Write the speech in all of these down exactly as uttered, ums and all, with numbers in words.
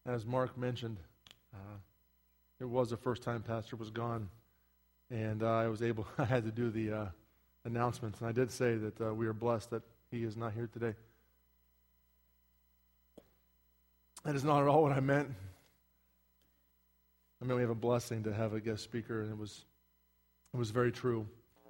as Mark mentioned, uh, it was the first time Pastor was gone, and uh, I was able, I had to do the uh, announcements, and I did say that uh, we are blessed that he is not here today. That is not at all what I meant. I mean, we have a blessing to have a guest speaker, and it was, it was very true.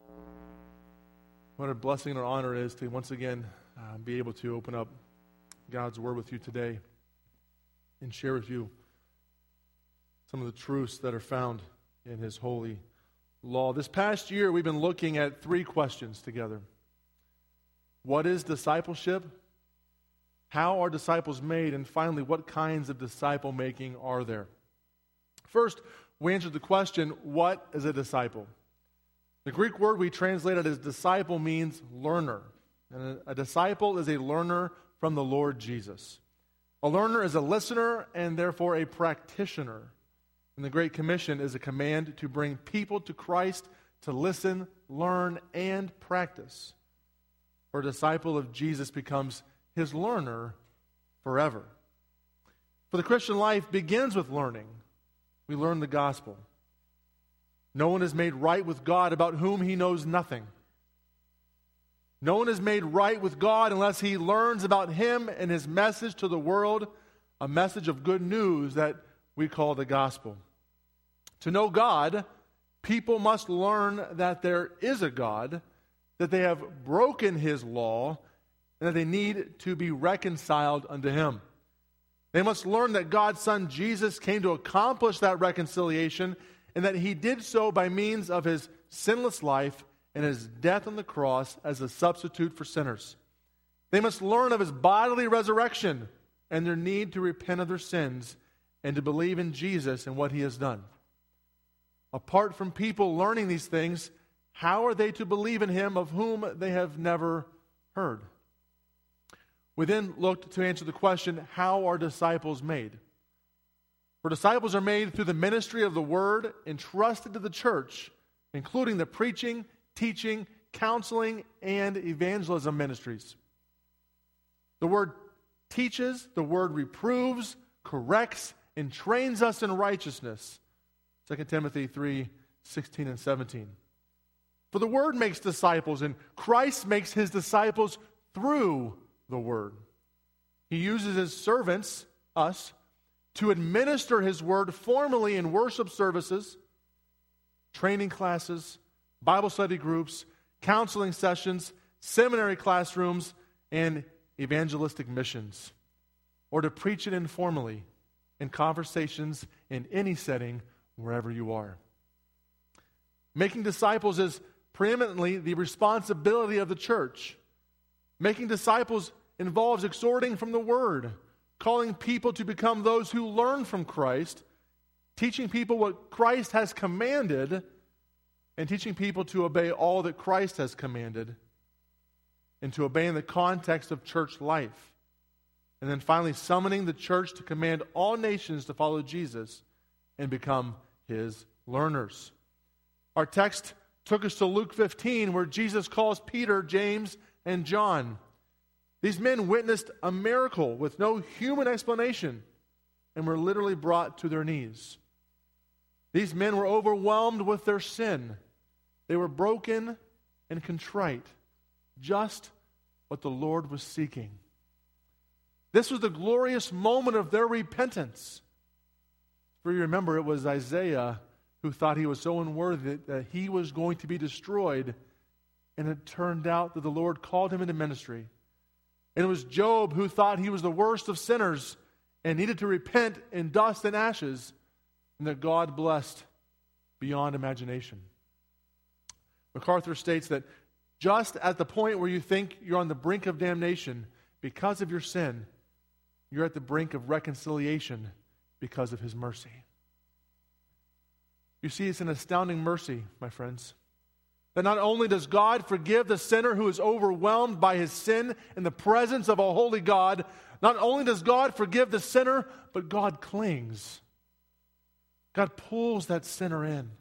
What a blessing and an honor it is to once again uh, be able to open up God's Word with you today and share with you some of the truths that are found in His holy law. This past year, we've been looking at three questions together. What is discipleship? How are disciples made? And finally, what kinds of disciple making are there? First, we answered the question, what is a disciple? The Greek word we translated as disciple means learner. And a, a disciple is a learner from the Lord Jesus. A learner is a listener and therefore a practitioner. And the Great Commission is a command to bring people to Christ to listen, learn, and practice. For a disciple of Jesus becomes his learner forever. For the Christian life begins with learning. We learn the gospel. No one is made right with God about whom he knows nothing. No one is made right with God unless he learns about Him and His message to the world, a message of good news that we call the gospel. To know God, people must learn that there is a God, that they have broken His law, and that they need to be reconciled unto Him. They must learn that God's Son Jesus came to accomplish that reconciliation, and that He did so by means of His sinless life and His death on the cross as a substitute for sinners. They must learn of His bodily resurrection and their need to repent of their sins and to believe in Jesus and what He has done. Apart from people learning these things, how are they to believe in Him of whom they have never heard? We then looked to answer the question, how are disciples made? For disciples are made through the ministry of the Word entrusted to the church, including the preaching, teaching, counseling, and evangelism ministries. The Word teaches, the Word reproves, corrects, and trains us in righteousness. Second Timothy three, sixteen and seventeen. For the Word makes disciples, and Christ makes His disciples through the Word. He uses His servants, us, to administer His Word formally in worship services, training classes, Bible study groups, counseling sessions, seminary classrooms, and evangelistic missions, or to preach it informally in conversations in any setting wherever you are. Making disciples is preeminently the responsibility of the church. Making disciples involves exhorting from the Word, calling people to become those who learn from Christ, teaching people what Christ has commanded, and teaching people to obey all that Christ has commanded, and to obey in the context of church life. And then finally, summoning the church to command all nations to follow Jesus and become His learners. Our text took us to Luke fifteen, where Jesus calls Peter, James, and John. These men witnessed a miracle with no human explanation and were literally brought to their knees. These men were overwhelmed with their sin. They were broken and contrite, just what the Lord was seeking. This was the glorious moment of their repentance. For you remember, it was Isaiah who thought he was so unworthy that he was going to be destroyed, and it turned out that the Lord called him into ministry. And it was Job who thought he was the worst of sinners and needed to repent in dust and ashes, and that God blessed beyond imagination. MacArthur states that just at the point where you think you're on the brink of damnation because of your sin, you're at the brink of reconciliation because of His mercy. You see, it's an astounding mercy, my friends, that not only does God forgive the sinner who is overwhelmed by his sin in the presence of a holy God, not only does God forgive the sinner, but God clings. God pulls that sinner in.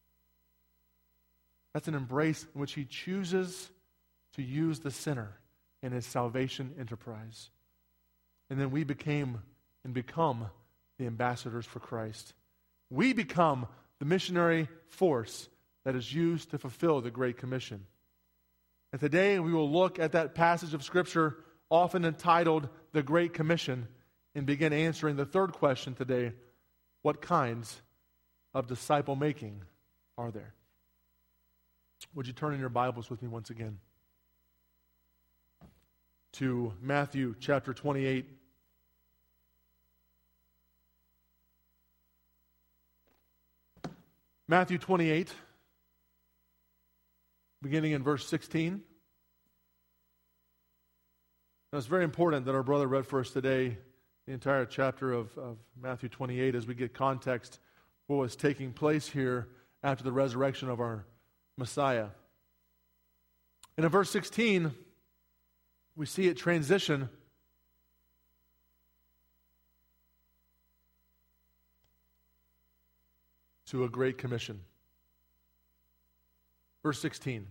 That's an embrace in which He chooses to use the sinner in His salvation enterprise. And then we became and become the ambassadors for Christ. We become the missionary force that is used to fulfill the Great Commission. And today we will look at that passage of Scripture often entitled the Great Commission and begin answering the third question today: what kinds of disciple making are there? Would you turn in your Bibles with me once again to Matthew chapter twenty-eight. Matthew twenty-eight, beginning in verse sixteen. Now, it's very important that our brother read for us today the entire chapter of, of Matthew twenty-eight as we get context for what was taking place here after the resurrection of our Messiah. And in verse sixteen, we see it transition to a great commission. Verse sixteen.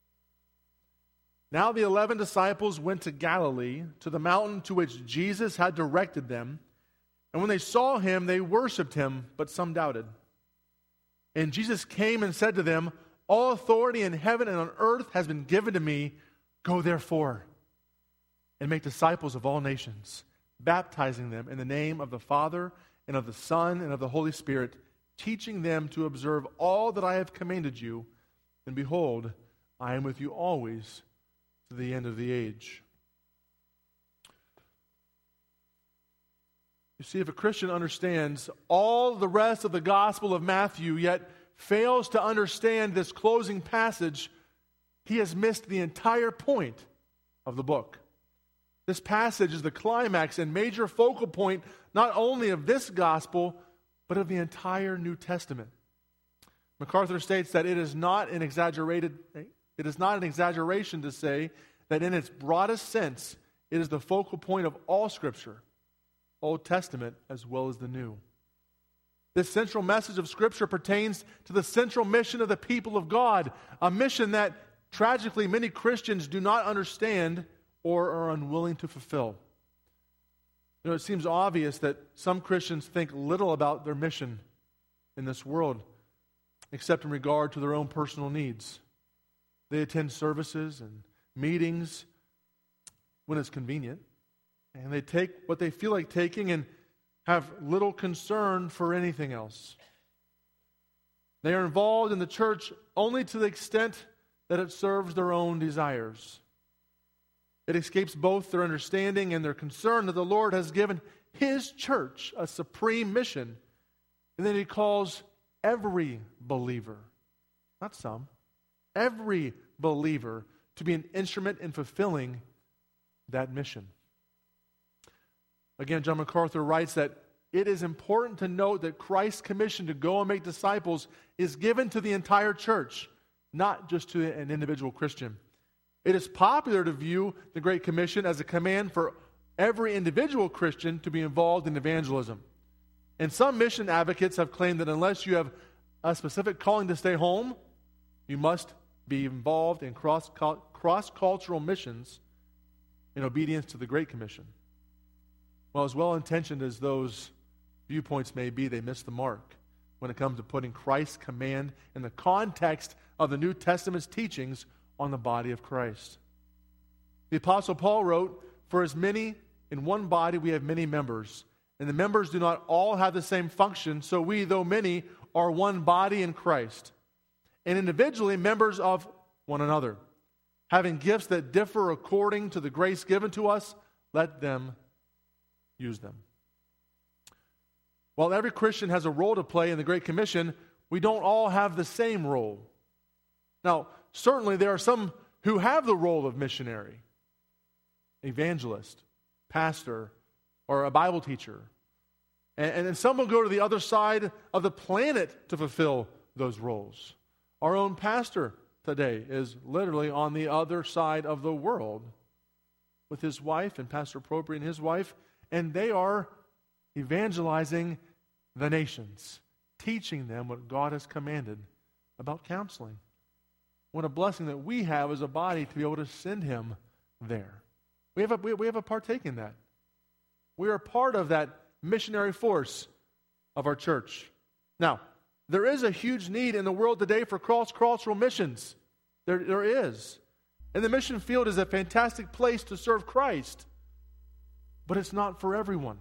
Now the eleven disciples went to Galilee, to the mountain to which Jesus had directed them. And when they saw him, they worshipped him, but some doubted. And Jesus came and said to them, "All authority in heaven and on earth has been given to me. Go therefore and make disciples of all nations, baptizing them in the name of the Father and of the Son and of the Holy Spirit, teaching them to observe all that I have commanded you. And behold, I am with you always to the end of the age." You see, if a Christian understands all the rest of the Gospel of Matthew, yet fails to understand this closing passage, he has missed the entire point of the book. This passage is the climax and major focal point not only of this Gospel, but of the entire New Testament. MacArthur states that it is not an exaggerated, it is not an exaggeration to say that in its broadest sense, it is the focal point of all Scripture, Old Testament as well as the New. This central message of Scripture pertains to the central mission of the people of God, a mission that tragically many Christians do not understand or are unwilling to fulfill. You know, it seems obvious that some Christians think little about their mission in this world, except in regard to their own personal needs. They attend services and meetings when it's convenient, and they take what they feel like taking and have little concern for anything else. They are involved in the church only to the extent that it serves their own desires. It escapes both their understanding and their concern that the Lord has given His church a supreme mission, and then He calls every believer, not some, every believer to be an instrument in fulfilling that mission. Again, John MacArthur writes that it is important to note that Christ's commission to go and make disciples is given to the entire church, not just to an individual Christian. It is popular to view the Great Commission as a command for every individual Christian to be involved in evangelism. And some mission advocates have claimed that unless you have a specific calling to stay home, you must be involved in cross, cross-cultural missions in obedience to the Great Commission. Well, as well-intentioned as those viewpoints may be, they miss the mark when it comes to putting Christ's command in the context of the New Testament's teachings on the body of Christ. The Apostle Paul wrote, "For as many in one body we have many members, and the members do not all have the same function, so we, though many, are one body in Christ, and individually members of one another. Having gifts that differ according to the grace given to us, let them use them." While every Christian has a role to play in the Great Commission, we don't all have the same role. Now, certainly there are some who have the role of missionary, evangelist, pastor, or a Bible teacher. And, and some will go to the other side of the planet to fulfill those roles. Our own pastor today is literally on the other side of the world with his wife, and Pastor Propri and his wife, and they are evangelizing the nations, teaching them what God has commanded about counseling. What a blessing that we have as a body to be able to send him there. We have a, we have a partake in that. We are part of that missionary force of our church. Now, there is a huge need in the world today for cross-cultural missions. There, there is. And the mission field is a fantastic place to serve Christ. But it's not for everyone.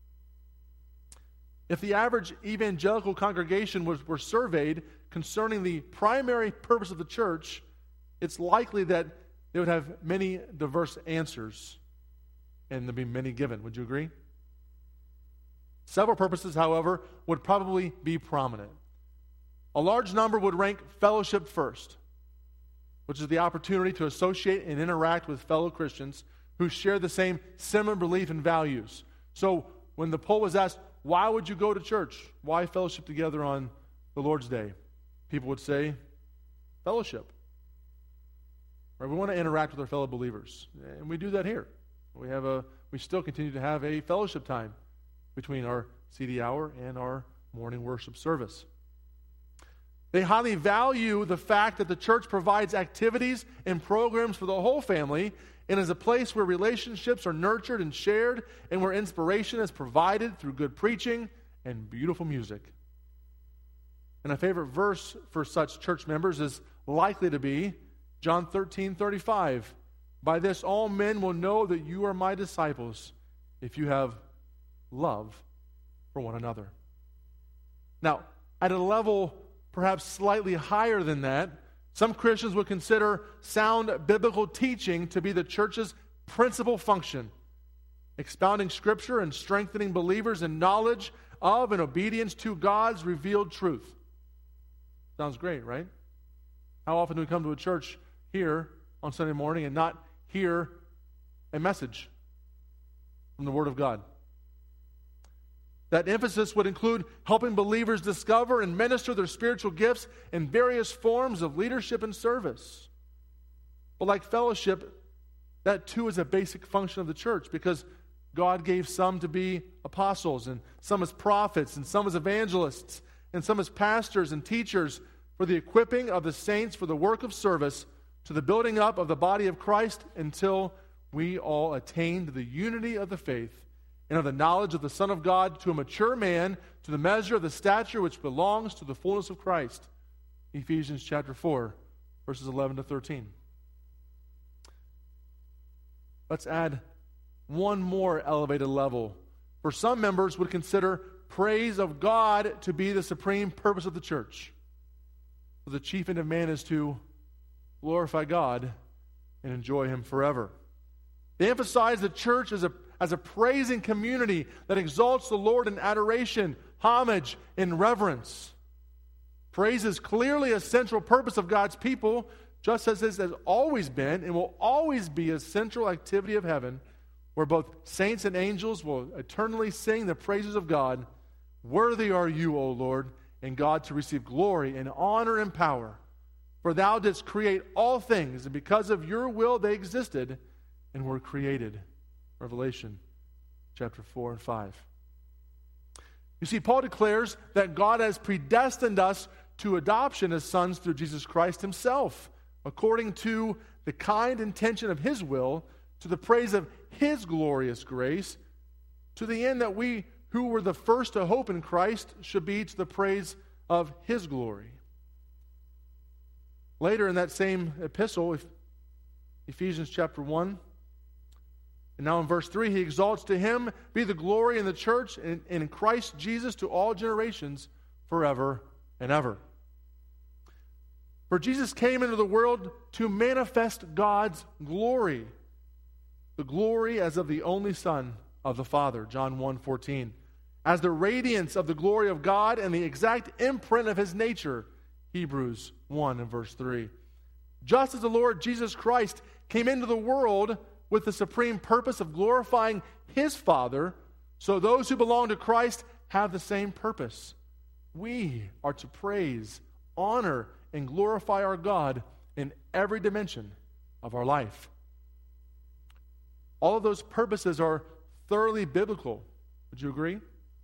If the average evangelical congregation was, were surveyed concerning the primary purpose of the church, it's likely that they would have many diverse answers, and there'd be many given. Would you agree? Several purposes, however, would probably be prominent. A large number would rank fellowship first, which is the opportunity to associate and interact with fellow Christians who share the same similar belief and values. So when the poll was asked, why would you go to church? Why fellowship together on the Lord's Day? People would say, fellowship. Right? We want to interact with our fellow believers. And we do that here. We have a we still continue to have a fellowship time between our C D hour and our morning worship service. They highly value the fact that the church provides activities and programs for the whole family and is a place where relationships are nurtured and shared and where inspiration is provided through good preaching and beautiful music. And a favorite verse for such church members is likely to be John thirteen thirty-five. By this all men will know that you are my disciples if you have love for one another. Now, at a level perhaps slightly higher than that, some Christians would consider sound biblical teaching to be the church's principal function, expounding Scripture and strengthening believers in knowledge of and obedience to God's revealed truth. Sounds great, right? How often do we come to a church here on Sunday morning and not hear a message from the Word of God? That emphasis would include helping believers discover and minister their spiritual gifts in various forms of leadership and service. But like fellowship, that too is a basic function of the church because God gave some to be apostles and some as prophets and some as evangelists and some as pastors and teachers for the equipping of the saints for the work of service to the building up of the body of Christ until we all attain to the unity of the faith and of the knowledge of the Son of God, to a mature man, to the measure of the stature which belongs to the fullness of Christ. Ephesians chapter four, verses eleven to thirteen. Let's add one more elevated level. For some members would consider praise of God to be the supreme purpose of the church. For the chief end of man is to glorify God and enjoy Him forever. They emphasize the church as a as a praising community that exalts the Lord in adoration, homage, and reverence. Praise is clearly a central purpose of God's people, just as it has always been and will always be a central activity of heaven, where both saints and angels will eternally sing the praises of God. Worthy are you, O Lord, and God, to receive glory and honor and power. For thou didst create all things, and because of your will they existed and were created. Revelation chapter four and five. You see, Paul declares that God has predestined us to adoption as sons through Jesus Christ Himself, according to the kind intention of His will, to the praise of His glorious grace, to the end that we who were the first to hope in Christ should be to the praise of His glory. Later in that same epistle, Ephesians chapter one, and now in verse three, he exalts to Him be the glory in the church and in Christ Jesus to all generations forever and ever. For Jesus came into the world to manifest God's glory, the glory as of the only Son of the Father, John one fourteen, as the radiance of the glory of God and the exact imprint of His nature, Hebrews one and verse three. Just as the Lord Jesus Christ came into the world with the supreme purpose of glorifying His Father, so those who belong to Christ have the same purpose. We are to praise, honor, and glorify our God in every dimension of our life. All of those purposes are thoroughly biblical. Would you agree?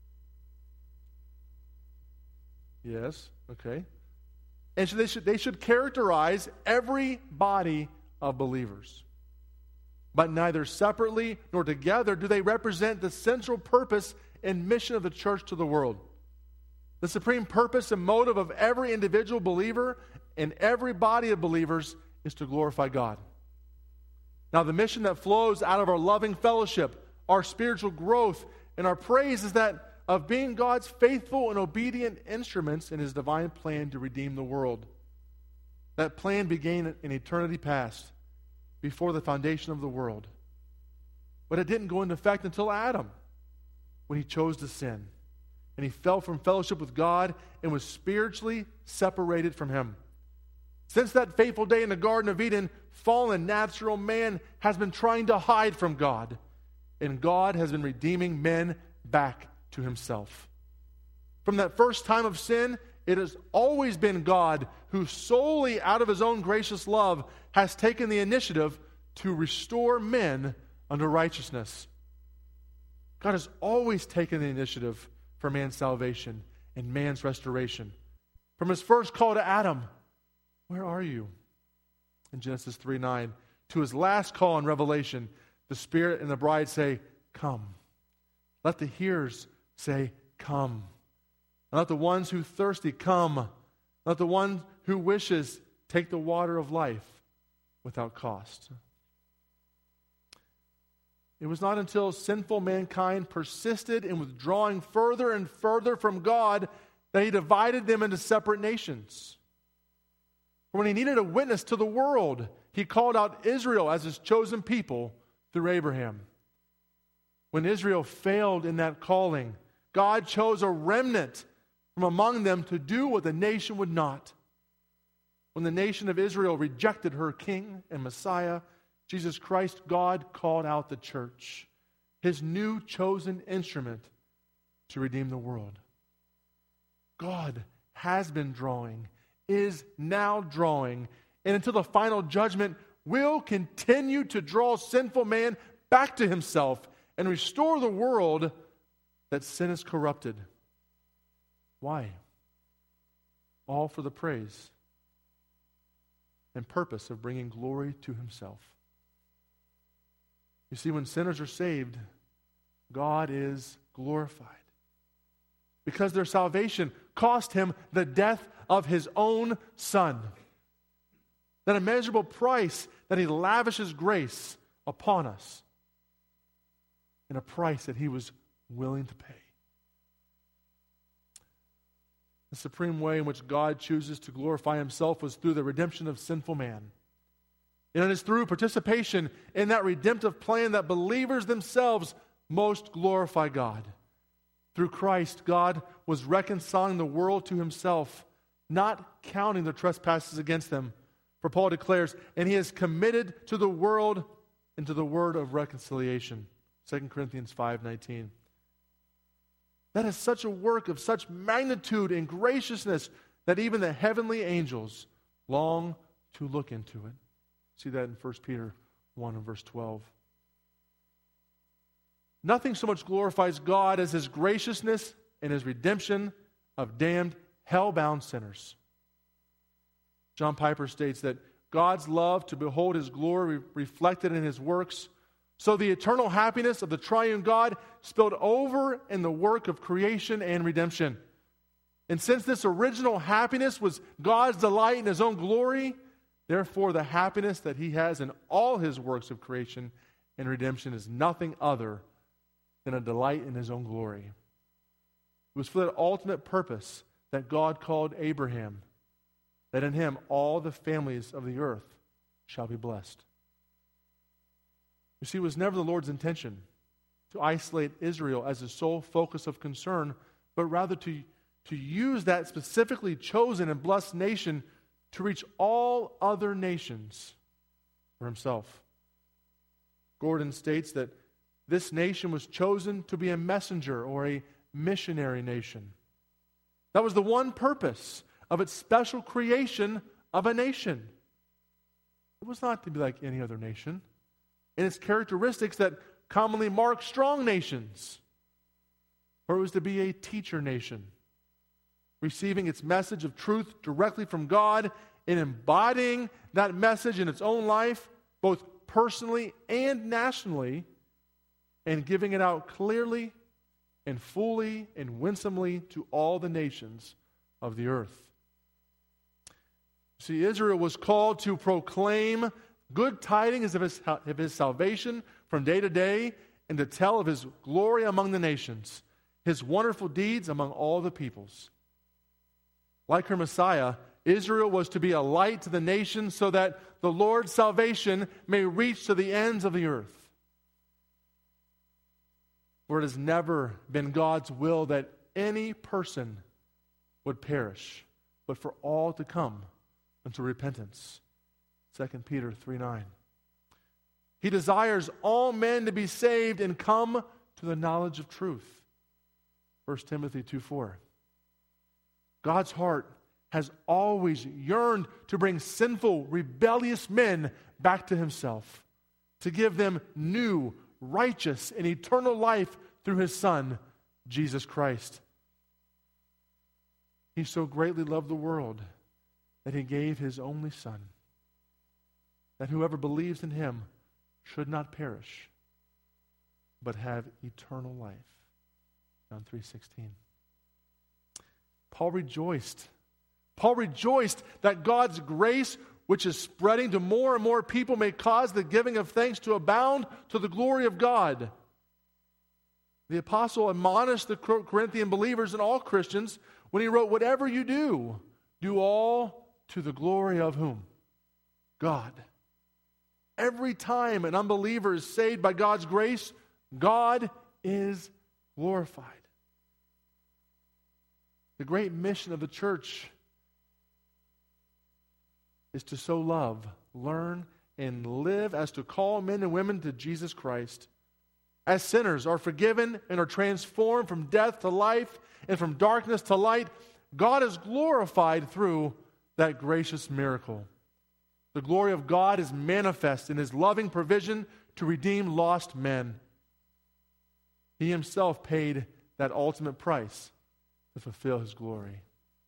Yes, okay. And so they should, they should characterize every body of believers. But neither separately nor together do they represent the central purpose and mission of the church to the world. The supreme purpose and motive of every individual believer and every body of believers is to glorify God. Now, the mission that flows out of our loving fellowship, our spiritual growth, and our praise is that of being God's faithful and obedient instruments in His divine plan to redeem the world. That plan began in eternity past, before the foundation of the world. But it didn't go into effect until Adam, when he chose to sin. And he fell from fellowship with God and was spiritually separated from Him. Since that fateful day in the Garden of Eden, fallen natural man has been trying to hide from God. And God has been redeeming men back to Himself. From that first time of sin, it has always been God who solely out of His own gracious love has taken the initiative to restore men unto righteousness. God has always taken the initiative for man's salvation and man's restoration. From His first call to Adam, where are you? In Genesis three nine, to His last call in Revelation, the Spirit and the bride say, come. Let the hearers say, come. And let the ones who thirsty come. Let the one who wishes take the water of life without cost. It was not until sinful mankind persisted in withdrawing further and further from God that He divided them into separate nations. When He needed a witness to the world, He called out Israel as His chosen people through Abraham. When Israel failed in that calling, God chose a remnant from among them to do what the nation would not. When the nation of Israel rejected her king and Messiah, Jesus Christ, God called out the church, His new chosen instrument to redeem the world. God has been drawing, is now drawing, and until the final judgment will continue to draw sinful man back to Himself and restore the world that sin has corrupted. Why? All for the praise and purpose of bringing glory to Himself. You see, when sinners are saved, God is glorified. Because their salvation cost Him the death of His own Son. That immeasurable price that He lavishes grace upon us. And a price that He was willing to pay. The supreme way in which God chooses to glorify Himself was through the redemption of sinful man. And it is through participation in that redemptive plan that believers themselves most glorify God. Through Christ, God was reconciling the world to Himself, not counting the trespasses against them. For Paul declares, and He has committed to the world into the word of reconciliation. Second Corinthians five nineteen. That is such a work of such magnitude and graciousness that even the heavenly angels long to look into it. See that in First Peter one and verse twelve. Nothing so much glorifies God as His graciousness and His redemption of damned, hell-bound sinners. John Piper states that God's love to behold His glory reflected in His works, so the eternal happiness of the triune God spilled over in the work of creation and redemption. And since this original happiness was God's delight in His own glory, therefore the happiness that He has in all His works of creation and redemption is nothing other than a delight in His own glory. It was for that ultimate purpose that God called Abraham, that in him all the families of the earth shall be blessed. You see, it was never the Lord's intention to isolate Israel as the sole focus of concern, but rather to, to use that specifically chosen and blessed nation to reach all other nations for Himself. Gordon states that this nation was chosen to be a messenger or a missionary nation. That was the one purpose of its special creation of a nation. It was not to be like any other nation in its characteristics that commonly mark strong nations. Or it was to be a teacher nation, receiving its message of truth directly from God and embodying that message in its own life, both personally and nationally, and giving it out clearly and fully and winsomely to all the nations of the earth. See, Israel was called to proclaim good tidings of his, of his salvation from day to day, and to tell of his glory among the nations, his wonderful deeds among all the peoples. Like her Messiah, Israel was to be a light to the nations so that the Lord's salvation may reach to the ends of the earth. For it has never been God's will that any person would perish, but for all to come unto repentance. Second Peter three nine. He desires all men to be saved and come to the knowledge of truth. First Timothy two four. God's heart has always yearned to bring sinful, rebellious men back to himself, to give them new, righteous, and eternal life through his Son, Jesus Christ. He so greatly loved the world that he gave his only Son, that whoever believes in him should not perish, but have eternal life. John three sixteen. Paul rejoiced. Paul rejoiced that God's grace, which is spreading to more and more people, may cause the giving of thanks to abound to the glory of God. The apostle admonished the Corinthian believers and all Christians when he wrote, "Whatever you do, do all to the glory of whom? God." Every time an unbeliever is saved by God's grace, God is glorified. The great mission of the church is to so love, learn, and live as to call men and women to Jesus Christ. As sinners are forgiven and are transformed from death to life and from darkness to light, God is glorified through that gracious miracle. The glory of God is manifest in his loving provision to redeem lost men. He himself paid that ultimate price to fulfill his glory.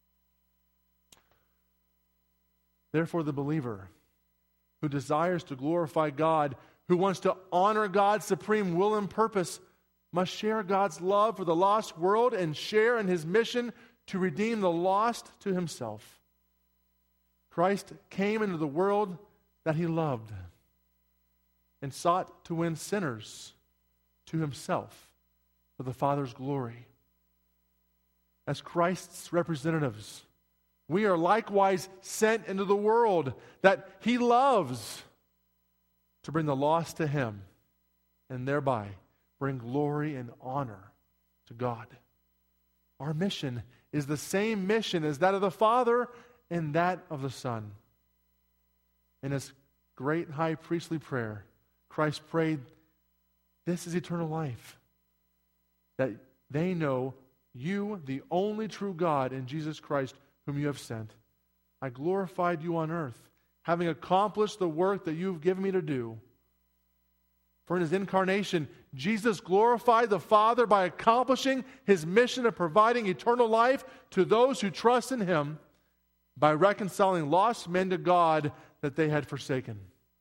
Therefore, the believer who desires to glorify God, who wants to honor God's supreme will and purpose, must share God's love for the lost world and share in his mission to redeem the lost to himself. Christ came into the world that he loved and sought to win sinners to himself for the Father's glory. As Christ's representatives, we are likewise sent into the world that he loves to bring the lost to him and thereby bring glory and honor to God. Our mission is the same mission as that of the Father and that of the Son. In his great high priestly prayer, Christ prayed, "This is eternal life, that they know you, the only true God, and Jesus Christ, whom you have sent. I glorified you on earth, having accomplished the work that you have given me to do." For in his incarnation, Jesus glorified the Father by accomplishing his mission of providing eternal life to those who trust in him by reconciling lost men to God that they had forsaken.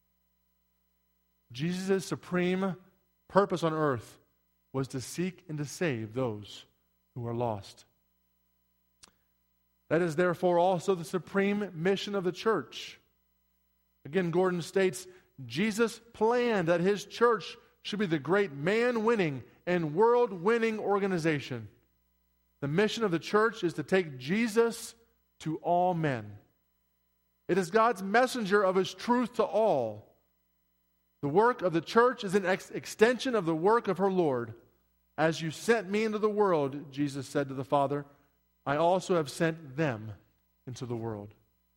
Jesus' supreme purpose on earth was to seek and to save those who are lost. That is therefore also the supreme mission of the church. Again, Gordon states, Jesus planned that his church should be the great man-winning and world-winning organization. The mission of the church is to take Jesus to all men. It is God's messenger of his truth to all. The work of the church is an ex- extension of the work of her Lord. As you sent me into the world, Jesus said to the Father, I also have sent them into the world.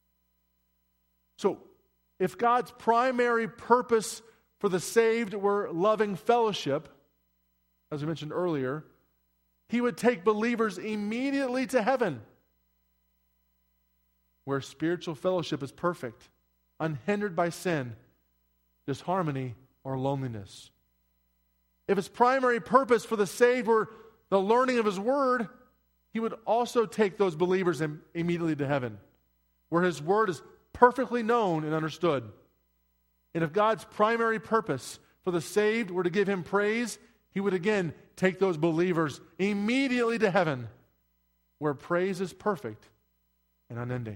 So, if God's primary purpose for the saved were loving fellowship, as we mentioned earlier, he would take believers immediately to heaven, where spiritual fellowship is perfect, unhindered by sin, disharmony, or loneliness. If his primary purpose for the saved were the learning of his word, he would also take those believers im- immediately to heaven, where his word is perfectly known and understood. And if God's primary purpose for the saved were to give him praise, He would again take those believers immediately to heaven, where praise is perfect and unending.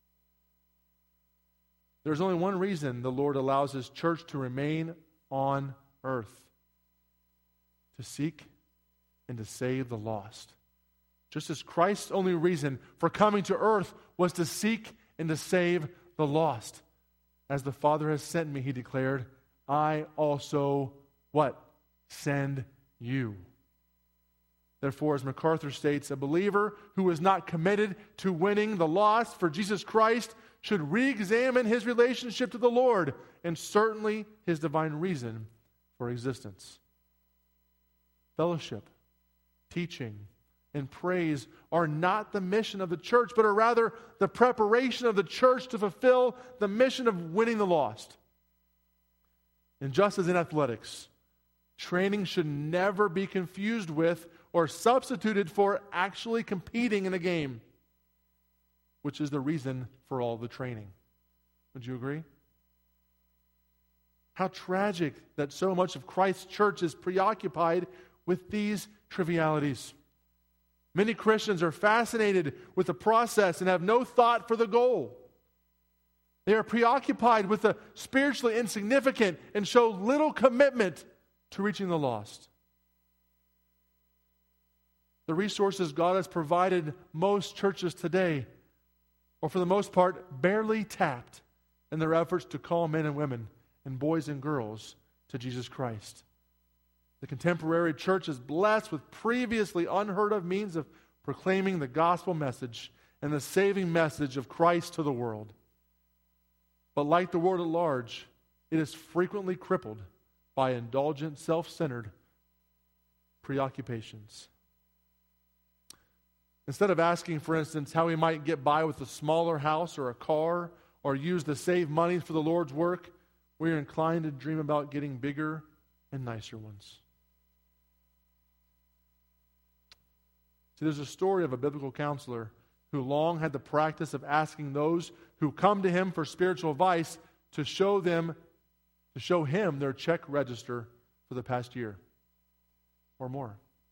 There's only one reason the Lord allows His church to remain on earth: to seek and to save the lost. Just as Christ's only reason for coming to earth was to seek and to save the lost. As the Father has sent me, He declared, I also, what? Send you. Therefore, as MacArthur states, a believer who is not committed to winning the lost for Jesus Christ should re-examine his relationship to the Lord and certainly his divine reason for existence. Fellowship, teaching, and praise are not the mission of the church, but are rather the preparation of the church to fulfill the mission of winning the lost. And just as in athletics, training should never be confused with or substituted for actually competing in a game, which is the reason for all the training. Would you agree? How tragic that so much of Christ's church is preoccupied with these trivialities. Many Christians are fascinated with the process and have no thought for the goal. They are preoccupied with the spiritually insignificant and show little commitment to reaching the lost. The resources God has provided most churches today are for the most part barely tapped in their efforts to call men and women and boys and girls to Jesus Christ. The contemporary church is blessed with previously unheard of means of proclaiming the gospel message and the saving message of Christ to the world. But like the world at large, it is frequently crippled by indulgent, self-centered preoccupations. Instead of asking, for instance, how we might get by with a smaller house or a car or use the saved money for the Lord's work, we are inclined to dream about getting bigger and nicer ones. See, there's a story of a biblical counselor who long had the practice of asking those who come to him for spiritual advice to show them, to show him their check register for the past year or more.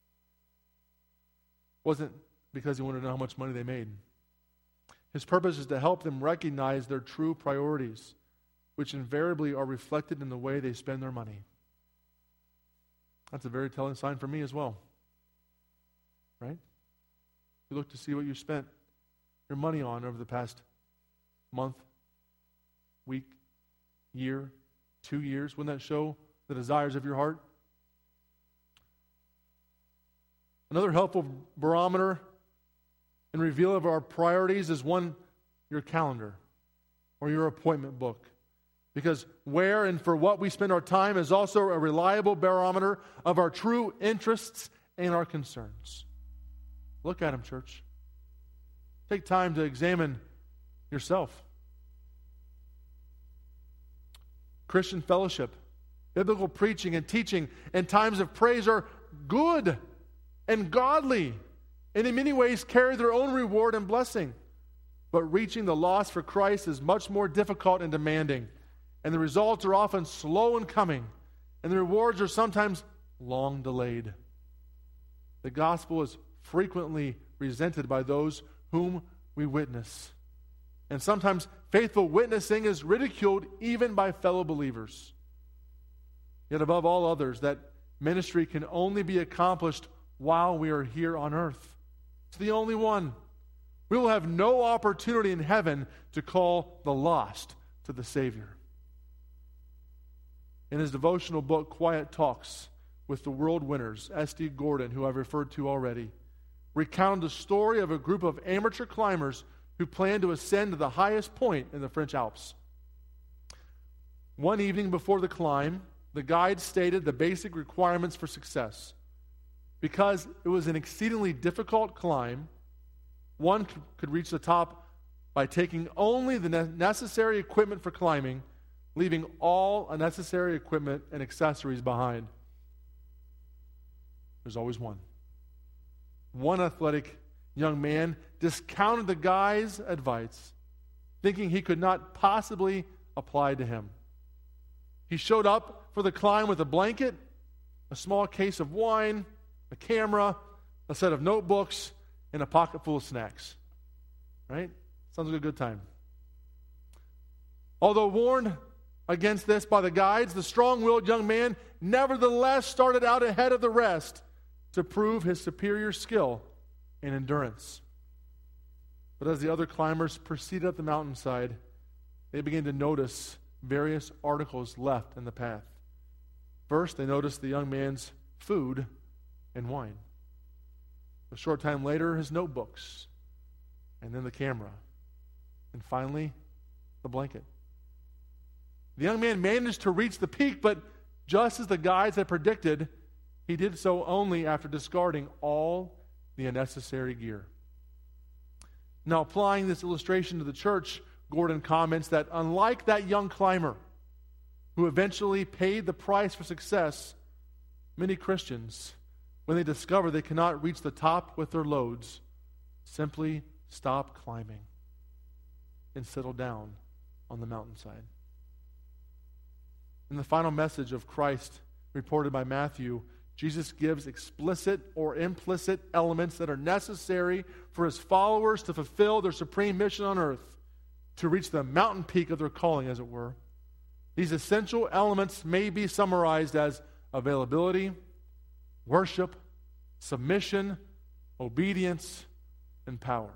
It wasn't because he wanted to know how much money they made. His purpose is to help them recognize their true priorities, which invariably are reflected in the way they spend their money. That's a very telling sign for me as well. Right? You look to see what you spent your money on over the past month, week, year, two years. Wouldn't that show the desires of your heart? Another helpful barometer and reveal of our priorities is one, your calendar or your appointment book. Because where and for what we spend our time is also a reliable barometer of our true interests and our concerns. Look at them, church. Take time to examine yourself. Christian fellowship, biblical preaching and teaching, and times of praise are good and godly, and in many ways carry their own reward and blessing. But reaching the lost for Christ is much more difficult and demanding, and the results are often slow in coming, and the rewards are sometimes long delayed. The gospel is frequently resented by those whom we witness. And sometimes faithful witnessing is ridiculed even by fellow believers. Yet above all others, that ministry can only be accomplished while we are here on earth. It's the only one. We will have no opportunity in heaven to call the lost to the Savior. In his devotional book, Quiet Talks with the World Winners, S D Gordon, who I've referred to already, recounted the story of a group of amateur climbers who planned to ascend to the highest point in the French Alps. One evening before the climb, the guide stated the basic requirements for success. Because it was an exceedingly difficult climb, one could reach the top by taking only the necessary equipment for climbing, leaving all unnecessary equipment and accessories behind. There's always one. One athletic young man discounted the guy's advice, thinking he could not possibly apply to him. He showed up for the climb with a blanket, a small case of wine, a camera, a set of notebooks, and a pocket full of snacks. Right? Sounds like a good time. Although warned against this by the guides, the strong-willed young man nevertheless started out ahead of the rest to prove his superior skill and endurance. But as the other climbers proceeded up the mountainside, they began to notice various articles left in the path. First, they noticed the young man's food and wine. A short time later, his notebooks, and then the camera, and finally, the blanket. The young man managed to reach the peak, but just as the guides had predicted, he did so only after discarding all the unnecessary gear. Now, applying this illustration to the church, Gordon comments that unlike that young climber who eventually paid the price for success, many Christians, when they discover they cannot reach the top with their loads, simply stop climbing and settle down on the mountainside. In the final message of Christ reported by Matthew, Jesus gives explicit or implicit elements that are necessary for his followers to fulfill their supreme mission on earth, to reach the mountain peak of their calling, as it were. These essential elements may be summarized as availability, worship, submission, obedience, and power.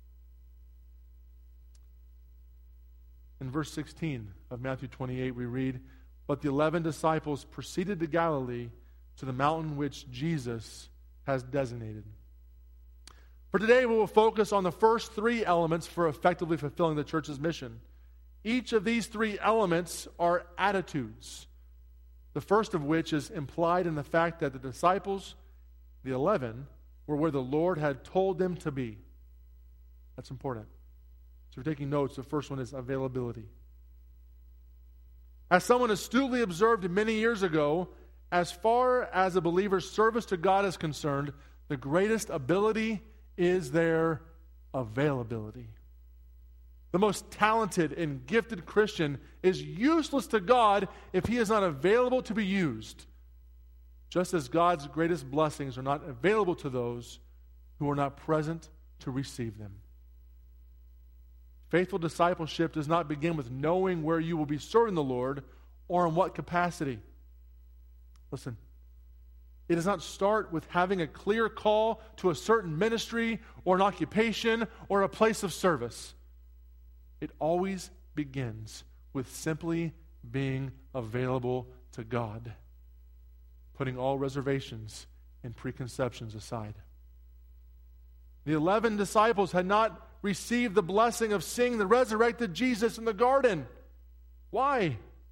In verse sixteen of Matthew twenty-eight, we read, "But the eleven disciples proceeded to Galilee, to the mountain which Jesus has designated." For today, we will focus on the first three elements for effectively fulfilling the church's mission. Each of these three elements are attitudes, the first of which is implied in the fact that the disciples, the eleven, were where the Lord had told them to be. That's important. So if you're taking notes, the first one is availability. As someone astutely observed many years ago, as far as a believer's service to God is concerned, the greatest ability is their availability. The most talented and gifted Christian is useless to God if he is not available to be used, just as God's greatest blessings are not available to those who are not present to receive them. Faithful discipleship does not begin with knowing where you will be serving the Lord or in what capacity. Listen, it does not start with having a clear call to a certain ministry or an occupation or a place of service. It always begins with simply being available to God, putting all reservations and preconceptions aside. The eleven disciples had not received the blessing of seeing the resurrected Jesus in the garden. Why?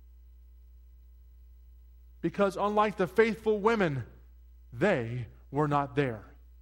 Because unlike the faithful women, they were not there.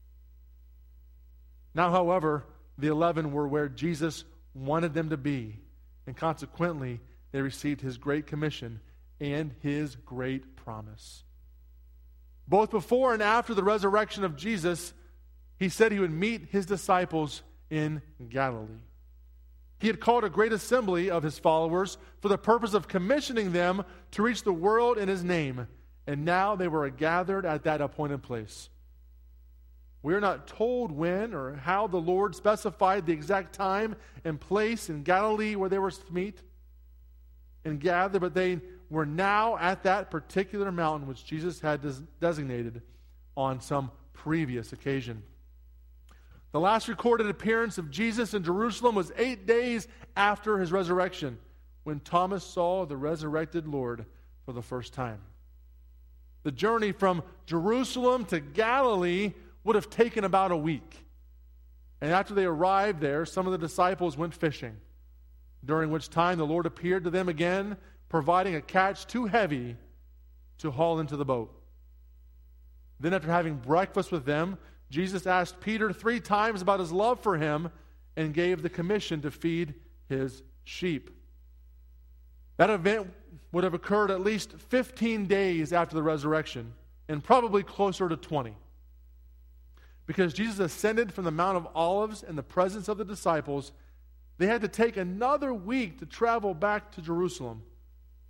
Now, however, the eleven were where Jesus wanted them to be, and consequently, they received his great commission and his great promise. Both before and after the resurrection of Jesus, he said he would meet his disciples in Galilee. He had called a great assembly of his followers for the purpose of commissioning them to reach the world in his name, and now they were gathered at that appointed place. We are not told when or how the Lord specified the exact time and place in Galilee where they were to meet and gather, but they were now at that particular mountain which Jesus had des- designated on some previous occasion. The last recorded appearance of Jesus in Jerusalem was eight days after his resurrection, when Thomas saw the resurrected Lord for the first time. The journey from Jerusalem to Galilee would have taken about a week. And after they arrived there, some of the disciples went fishing, during which time the Lord appeared to them again, providing a catch too heavy to haul into the boat. Then after having breakfast with them, Jesus asked Peter three times about his love for him and gave the commission to feed his sheep. That event would have occurred at least fifteen days after the resurrection, and probably closer to twenty. Because Jesus ascended from the Mount of Olives in the presence of the disciples, they had to take another week to travel back to Jerusalem.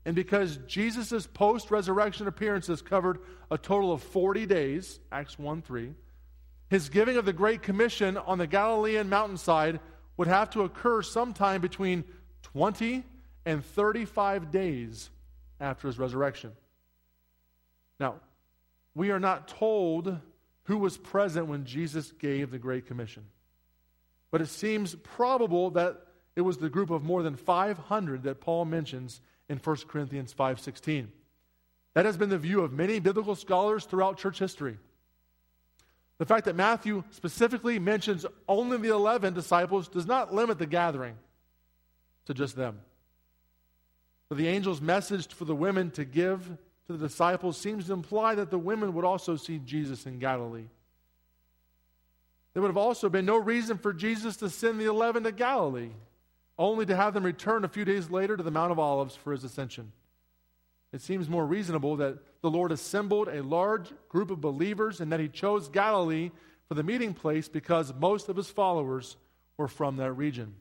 And because Jesus' post-resurrection appearances covered a total of forty days, Acts one three, his giving of the Great Commission on the Galilean mountainside would have to occur sometime between twenty and thirty-five days after his resurrection. Now, we are not told who was present when Jesus gave the Great Commission, but it seems probable that it was the group of more than five hundred that Paul mentions in First Corinthians five sixteen. That has been the view of many biblical scholars throughout church history. The fact that Matthew specifically mentions only the eleven disciples does not limit the gathering to just them. But the angel's message for the women to give to the disciples seems to imply that the women would also see Jesus in Galilee. There would have also been no reason for Jesus to send the eleven to Galilee, only to have them return a few days later to the Mount of Olives for his ascension. It seems more reasonable that the Lord assembled a large group of believers and that he chose Galilee for the meeting place because most of his followers were from that region.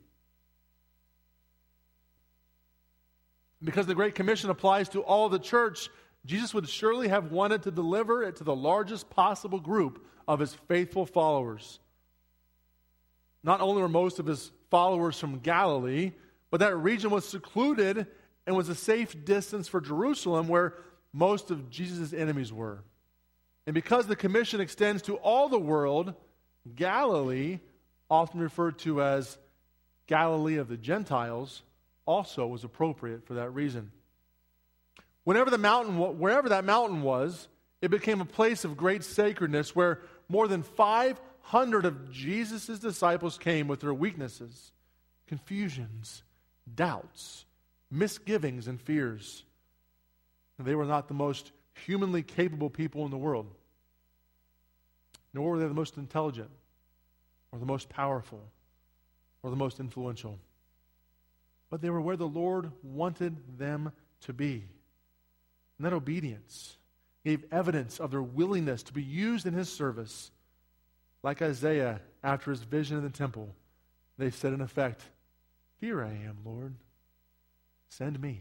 Because the Great Commission applies to all the church, Jesus would surely have wanted to deliver it to the largest possible group of his faithful followers. Not only were most of his followers from Galilee, but that region was secluded and was a safe distance for Jerusalem, where most of Jesus' enemies were. And because the commission extends to all the world, Galilee, often referred to as Galilee of the Gentiles, also was appropriate for that reason. Whenever the mountain, wherever that mountain was, it became a place of great sacredness where more than five hundred of Jesus' disciples came with their weaknesses, confusions, doubts, misgivings, and fears. And they were not the most humanly capable people in the world, nor were they the most intelligent, or the most powerful, or the most influential. But they were where the Lord wanted them to be. And that obedience gave evidence of their willingness to be used in his service. Like Isaiah, after his vision in the temple, they said in effect, "Here I am, Lord. Send me."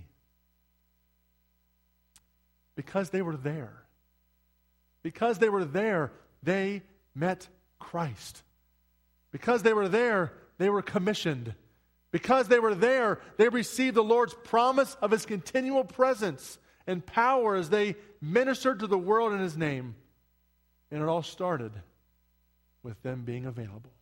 Because they were there. Because they were there, they met Christ. Because they were there, they were commissioned. Because they were there, they received the Lord's promise of his continual presence and power as they ministered to the world in his name. And it all started with them being available.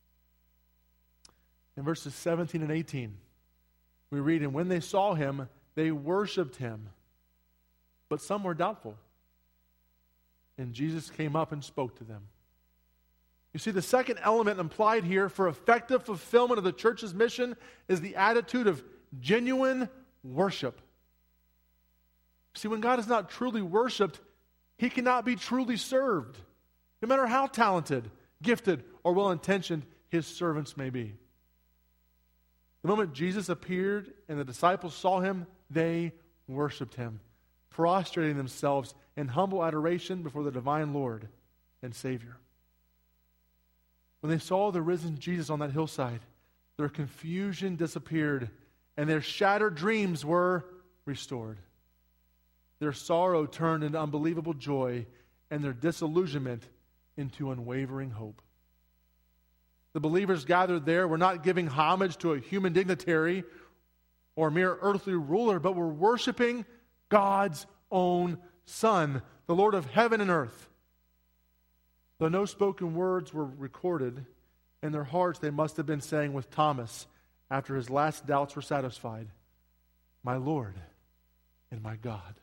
In verses seventeen and eighteen, we read, "And when they saw him, they worshipped him, but some were doubtful. And Jesus came up and spoke to them." You see, the second element implied here for effective fulfillment of the church's mission is the attitude of genuine worship. See, when God is not truly worshiped, he cannot be truly served, no matter how talented, gifted, or well-intentioned his servants may be. The moment Jesus appeared and the disciples saw him, they worshiped him, prostrating themselves in humble adoration before the divine Lord and Savior. When they saw the risen Jesus on that hillside, their confusion disappeared and their shattered dreams were restored. Their sorrow turned into unbelievable joy and their disillusionment into unwavering hope. The believers gathered there were not giving homage to a human dignitary or a mere earthly ruler, but were worshiping God's own Son, the Lord of heaven and earth. Though no spoken words were recorded, in their hearts they must have been saying with Thomas, after his last doubts were satisfied, "My Lord and my God."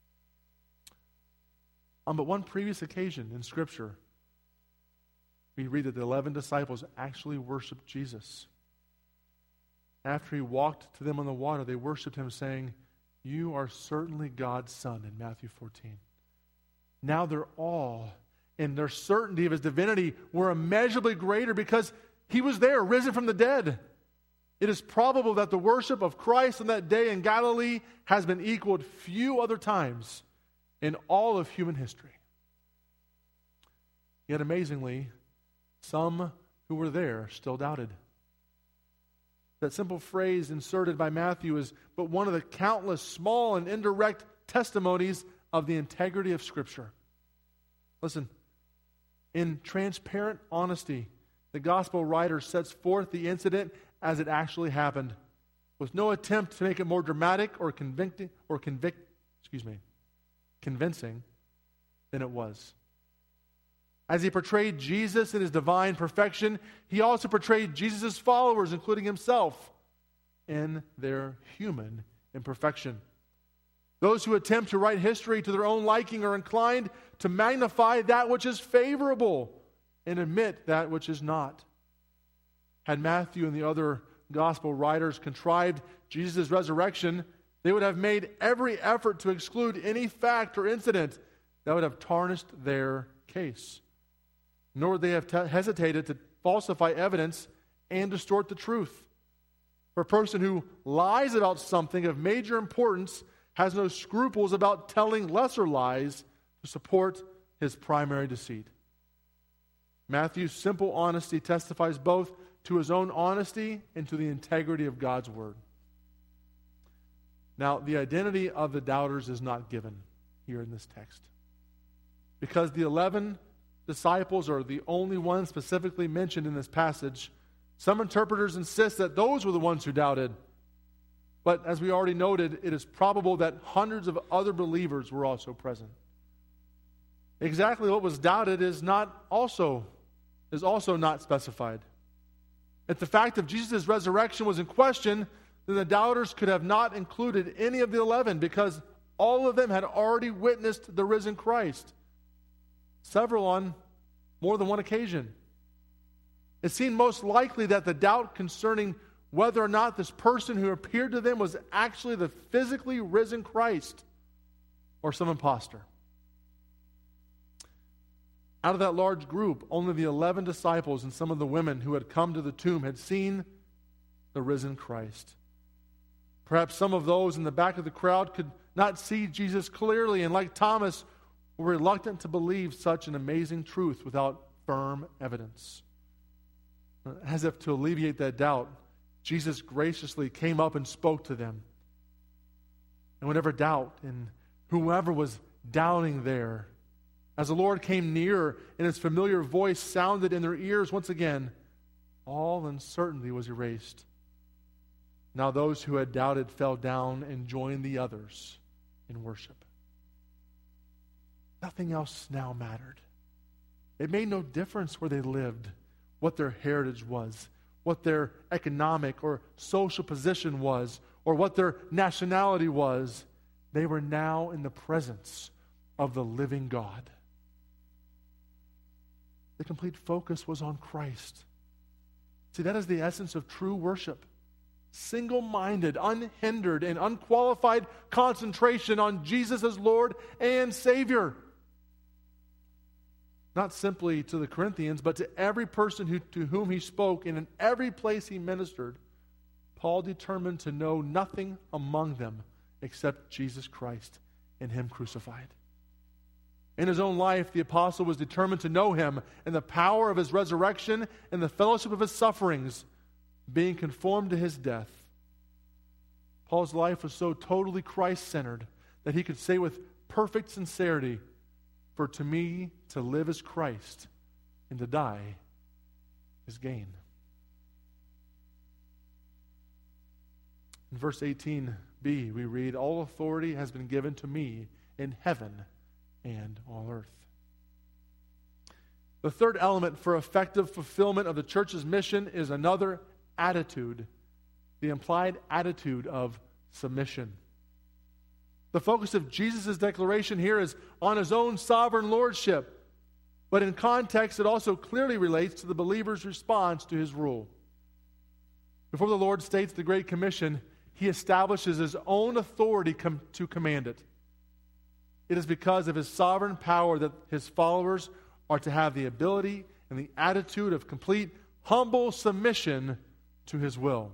On but one previous occasion in Scripture, we read that the eleven disciples actually worshiped Jesus. After he walked to them on the water, they worshiped him, saying, "You are certainly God's Son," in Matthew fourteen. Now their awe and their certainty of his divinity were immeasurably greater because he was there, risen from the dead. It is probable that the worship of Christ on that day in Galilee has been equaled few other times in all of human history. Yet amazingly, some who were there still doubted. That simple phrase inserted by Matthew is but one of the countless small and indirect testimonies of the integrity of Scripture. Listen, in transparent honesty, the gospel writer sets forth the incident as it actually happened, with no attempt to make it more dramatic or convicting or convict, excuse me, convincing than it was. As he portrayed Jesus in his divine perfection, he also portrayed Jesus' followers, including himself, in their human imperfection. Those who attempt to write history to their own liking are inclined to magnify that which is favorable and omit that which is not. Had Matthew and the other gospel writers contrived Jesus' resurrection, they would have made every effort to exclude any fact or incident that would have tarnished their case. Nor would they have te- hesitated to falsify evidence and distort the truth. For a person who lies about something of major importance has no scruples about telling lesser lies to support his primary deceit. Matthew's simple honesty testifies both to his own honesty and to the integrity of God's word. Now, the identity of the doubters is not given here in this text, because the eleven disciples are the only ones specifically mentioned in this passage. Some interpreters insist that those were the ones who doubted. But as we already noted, it is probable that hundreds of other believers were also present. Exactly what was doubted is not also is also not specified. If the fact of Jesus' resurrection was in question, then the doubters could have not included any of the eleven, because all of them had already witnessed the risen Christ, several on more than one occasion. It seemed most likely that the doubt concerning whether or not this person who appeared to them was actually the physically risen Christ or some imposter. Out of that large group, only the eleven disciples and some of the women who had come to the tomb had seen the risen Christ. Perhaps some of those in the back of the crowd could not see Jesus clearly, and like Thomas, were reluctant to believe such an amazing truth without firm evidence. As if to alleviate that doubt, Jesus graciously came up and spoke to them. And whenever doubt and whoever was doubting there, as the Lord came nearer and his familiar voice sounded in their ears once again, all uncertainty was erased. Now those who had doubted fell down and joined the others in worship. Nothing else now mattered. It made no difference where they lived, what their heritage was, what their economic or social position was, or what their nationality was. They were now in the presence of the living God. The complete focus was on Christ. See, that is the essence of true worship. Single-minded, unhindered, and unqualified concentration on Jesus as Lord and Savior. Not simply to the Corinthians, but to every person who, to whom he spoke and in every place he ministered. Paul determined to know nothing among them except Jesus Christ and him crucified. In his own life, the apostle was determined to know him and the power of his resurrection and the fellowship of his sufferings, being conformed to his death. Paul's life was so totally Christ-centered that he could say with perfect sincerity, "For to me to live is Christ, and to die is gain." In verse eighteen b, we read, "All authority has been given to me in heaven and on earth." The third element for effective fulfillment of the church's mission is another attitude, the implied attitude of submission. The focus of Jesus' declaration here is on his own sovereign lordship, but in context it also clearly relates to the believer's response to his rule. Before the Lord states the Great Commission, he establishes his own authority com- to command it. It is because of his sovereign power that his followers are to have the ability and the attitude of complete, humble submission to his will.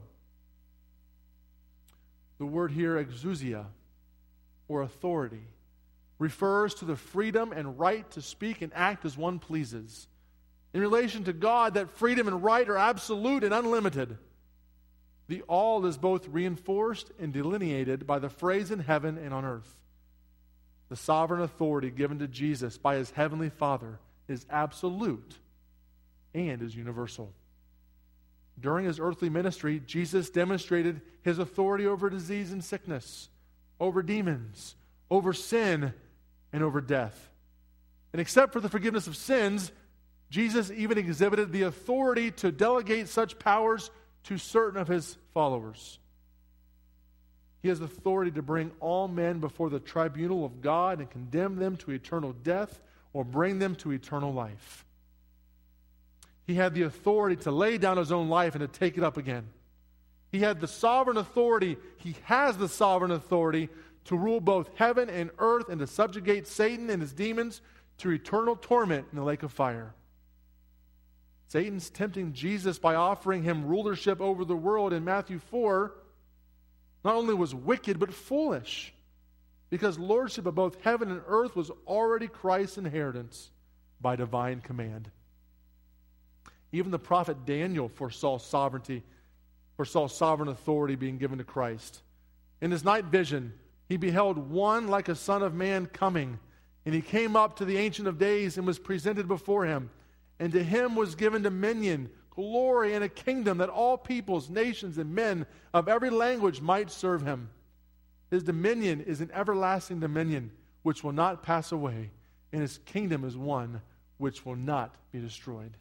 The word here, exousia, or authority, refers to the freedom and right to speak and act as one pleases. In relation to God, that freedom and right are absolute and unlimited. The all is both reinforced and delineated by the phrase in heaven and on earth. The sovereign authority given to Jesus by his heavenly Father is absolute and is universal. During his earthly ministry, Jesus demonstrated his authority over disease and sickness, over demons, over sin, and over death. And except for the forgiveness of sins, Jesus even exhibited the authority to delegate such powers to certain of his followers. He has authority to bring all men before the tribunal of God and condemn them to eternal death or bring them to eternal life. He had the authority to lay down his own life and to take it up again. He had the sovereign authority, he has the sovereign authority to rule both heaven and earth and to subjugate Satan and his demons to eternal torment in the lake of fire. Satan's tempting Jesus by offering him rulership over the world in Matthew four not only was wicked but foolish, because lordship of both heaven and earth was already Christ's inheritance by divine command. Even the prophet Daniel foresaw sovereignty, foresaw sovereign authority being given to Christ. In his night vision, he beheld one like a son of man coming, and he came up to the Ancient of Days and was presented before him. And to him was given dominion, glory, and a kingdom that all peoples, nations, and men of every language might serve him. His dominion is an everlasting dominion which will not pass away, and his kingdom is one which will not be destroyed.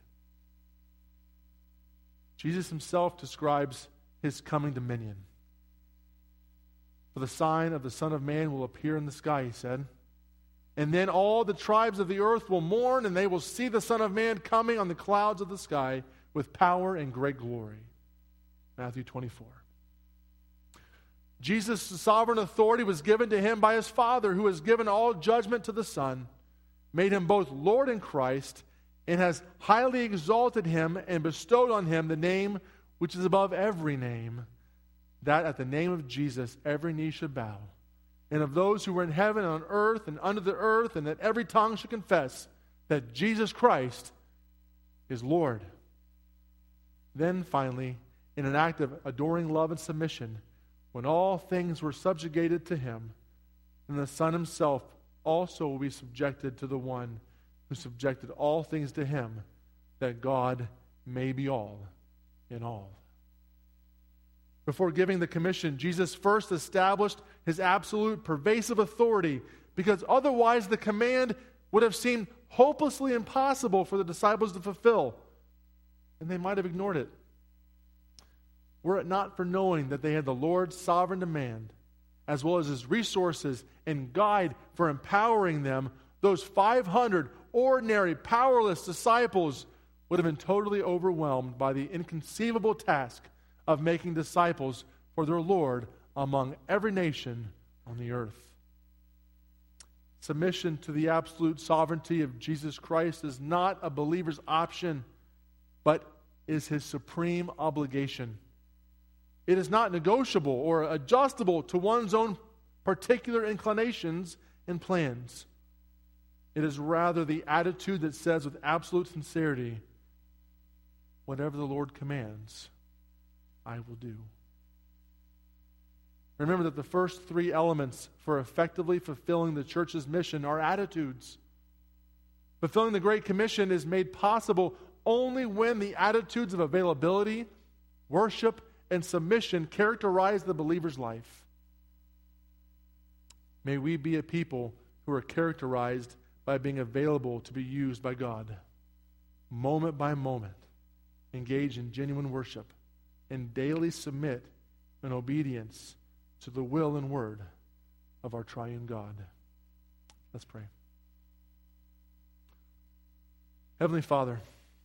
Jesus himself describes his coming dominion. For the sign of the Son of Man will appear in the sky, he said. And then all the tribes of the earth will mourn, and they will see the Son of Man coming on the clouds of the sky with power and great glory. Matthew twenty-four. Jesus' sovereign authority was given to him by his Father, who has given all judgment to the Son, made him both Lord and Christ, and has highly exalted him and bestowed on him the name which is above every name, that at the name of Jesus every knee should bow, and of those who were in heaven and on earth and under the earth, and that every tongue should confess that Jesus Christ is Lord. Then finally, in an act of adoring love and submission, when all things were subjugated to him, and the Son himself also will be subjected to the one who subjected all things to him, that God may be all in all. Before giving the commission, Jesus first established his absolute pervasive authority, because otherwise the command would have seemed hopelessly impossible for the disciples to fulfill, and they might have ignored it. Were it not for knowing that they had the Lord's sovereign demand, as well as his resources and guide for empowering them, those five hundred ordinary, powerless disciples would have been totally overwhelmed by the inconceivable task of making disciples for their Lord among every nation on the earth. Submission to the absolute sovereignty of Jesus Christ is not a believer's option, but is his supreme obligation. It is not negotiable or adjustable to one's own particular inclinations and plans. It is rather the attitude that says with absolute sincerity, whatever the Lord commands, I will do. Remember that the first three elements for effectively fulfilling the church's mission are attitudes. Fulfilling the Great Commission is made possible only when the attitudes of availability, worship, and submission characterize the believer's life. May we be a people who are characterized by being available to be used by God, moment by moment, engage in genuine worship, and daily submit in obedience to the will and word of our triune God. Let's pray. Heavenly Father,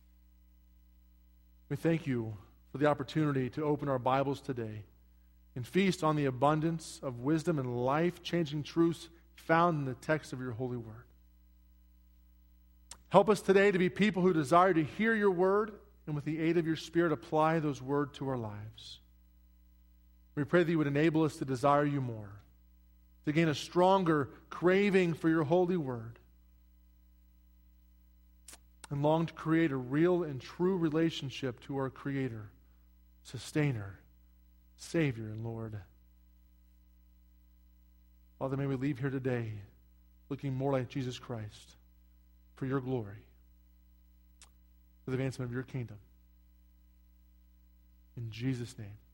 we thank you for the opportunity to open our Bibles today and feast on the abundance of wisdom and life-changing truths found in the text of your holy word. Help us today to be people who desire to hear your word and with the aid of your Spirit apply those words to our lives. We pray that you would enable us to desire you more, to gain a stronger craving for your holy word, and long to create a real and true relationship to our Creator, Sustainer, Savior and Lord. Father, may we leave here today looking more like Jesus Christ for your glory, for the advancement of your kingdom. In Jesus' name.